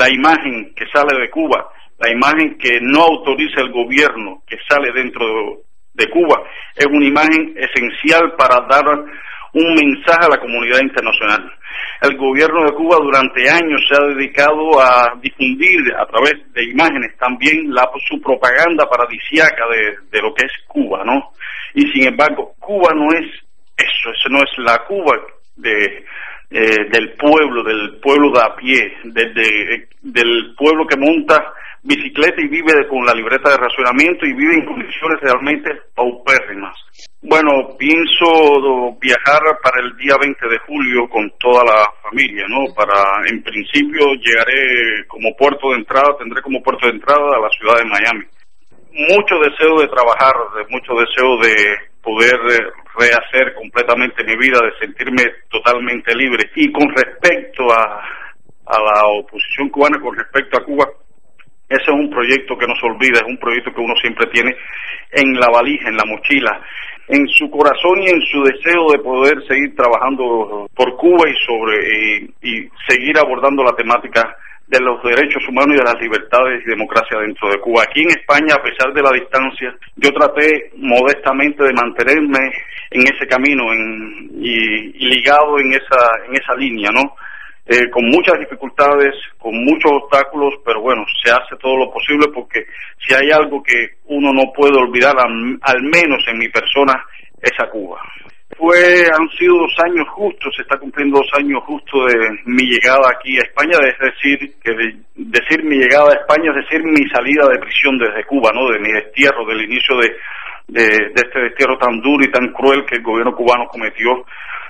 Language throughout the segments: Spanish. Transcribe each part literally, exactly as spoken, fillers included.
la imagen que sale de Cuba, la imagen que no autoriza el gobierno que sale dentro de Cuba, es una imagen esencial para dar un mensaje a la comunidad internacional. El gobierno de Cuba durante años se ha dedicado a difundir a través de imágenes también la, su propaganda paradisíaca de, de lo que es Cuba, ¿no? Y sin embargo, Cuba no es eso, eso no es la Cuba de eh, del pueblo, del pueblo de a pie, de, de, del pueblo que monta bicicleta y vive con la libreta de racionamiento y vive en condiciones realmente paupérrimas. Bueno, pienso viajar para el día veinte de julio con toda la familia, ¿no? Para, en principio, llegaré como puerto de entrada, tendré como puerto de entrada a la ciudad de Miami. Mucho deseo de trabajar, mucho deseo de poder rehacer completamente mi vida, de sentirme totalmente libre. Y con respecto a, a la oposición cubana, con respecto a Cuba, ese es un proyecto que no se olvida, es un proyecto que uno siempre tiene en la valija, en la mochila, en su corazón y en su deseo de poder seguir trabajando por Cuba y sobre y, y seguir abordando la temática de los derechos humanos y de las libertades y democracia dentro de Cuba. Aquí en España, a pesar de la distancia, yo traté modestamente de mantenerme en ese camino en, y, y ligado en esa en esa línea, ¿no? Eh, con muchas dificultades, con muchos obstáculos, pero bueno, se hace todo lo posible porque si hay algo que uno no puede olvidar, al, al menos en mi persona, es a Cuba. Fue, han sido dos años justos, se está cumpliendo dos años justos de mi llegada aquí a España, es decir, que de, decir mi llegada a España es decir mi salida de prisión desde Cuba, ¿no? De mi destierro, del inicio de, de, de este destierro tan duro y tan cruel que el gobierno cubano cometió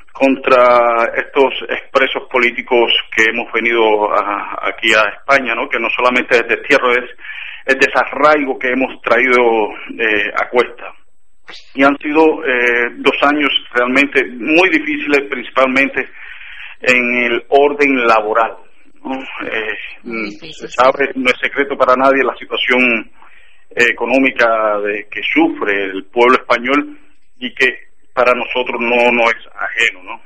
contra estos expresos políticos que hemos venido a, aquí a España, ¿no? Que no solamente es destierro, es el desarraigo que hemos traído eh, a cuesta. Y han sido eh, dos años realmente muy difíciles, principalmente en el orden laboral, ¿no? Eh, se sabe, no es secreto para nadie la situación eh, económica de que sufre el pueblo español y que para nosotros no, no es ajeno, ¿no?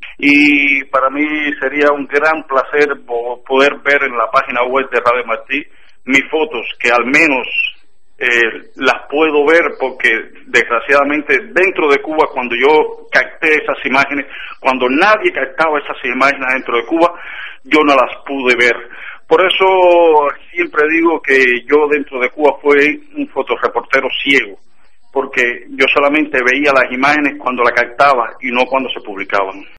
Y para mí sería un gran placer poder ver en la página web de Radio Martí mis fotos, que al menos eh, las puedo ver porque desgraciadamente dentro de Cuba, cuando yo capté esas imágenes, cuando nadie captaba esas imágenes dentro de Cuba, yo no las pude ver. Por eso siempre digo que yo dentro de Cuba fui un fotoreportero ciego, porque yo solamente veía las imágenes cuando las captaba y no cuando se publicaban.